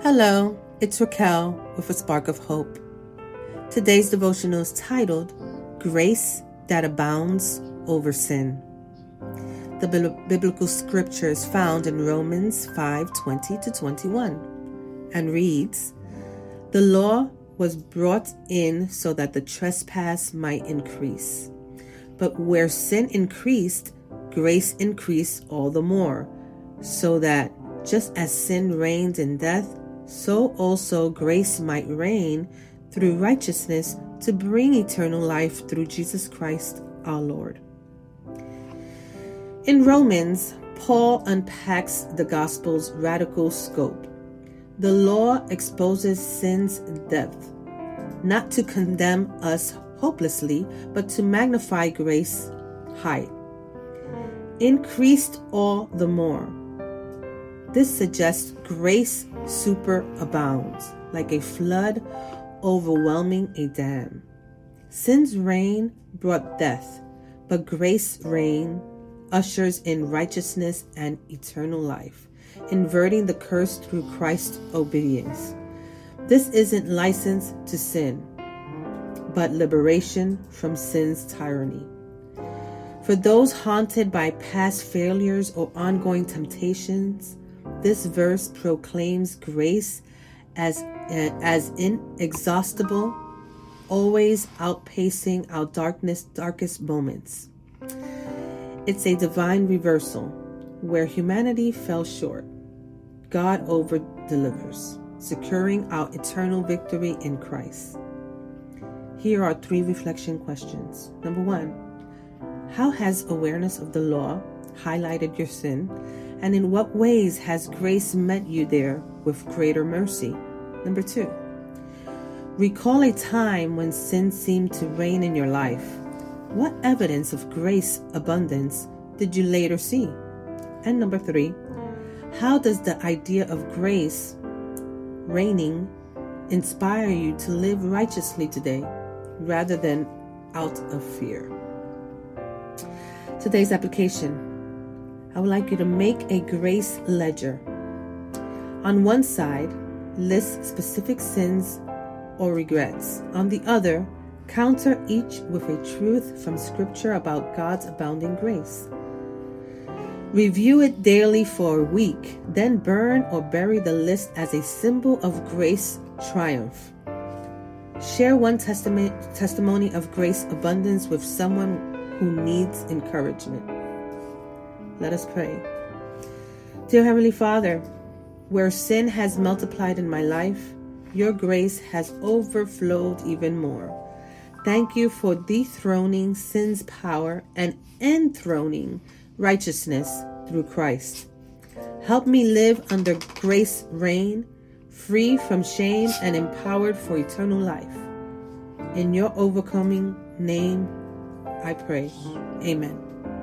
Hello, it's Raquel with a Spark of Hope. Today's devotional is titled, Grace That Abounds Over Sin. The biblical scripture is found in Romans 5:20-21 and reads, The law was brought in so that the trespass might increase. But where sin increased, grace increased all the more, so that just as sin reigned in death, so also grace might reign through righteousness to bring eternal life through Jesus Christ our Lord. In Romans, Paul unpacks the gospel's radical scope. The law exposes sin's depth, not to condemn us hopelessly, but to magnify grace height. Increased all the more. This suggests grace superabounds, like a flood overwhelming a dam. Sin's reign brought death, but grace reign ushers in righteousness and eternal life, inverting the curse through Christ's obedience. This isn't license to sin, but liberation from sin's tyranny. For those haunted by past failures or ongoing temptations, this verse proclaims grace as inexhaustible, always outpacing our darkest moments. It's a divine reversal. Where humanity fell short, God over-delivers, securing our eternal victory in Christ. Here are 3 reflection questions. Number 1, how has awareness of the law highlighted your sin? And in what ways has grace met you there with greater mercy? Number 2, recall a time when sin seemed to reign in your life. What evidence of grace abundance did you later see? And number 3, how does the idea of grace reigning inspire you to live righteously today rather than out of fear? Today's application. I would like you to make a grace ledger. On one side, list specific sins or regrets. On the other, counter each with a truth from Scripture about God's abounding grace. Review it daily for a week, then burn or bury the list as a symbol of grace triumph. Share one testimony of grace abundance with someone who needs encouragement. Let us pray. Dear Heavenly Father, where sin has multiplied in my life, your grace has overflowed even more. Thank you for dethroning sin's power and enthroning righteousness through Christ. Help me live under grace reign, free from shame and empowered for eternal life. In your overcoming name, I pray. Amen.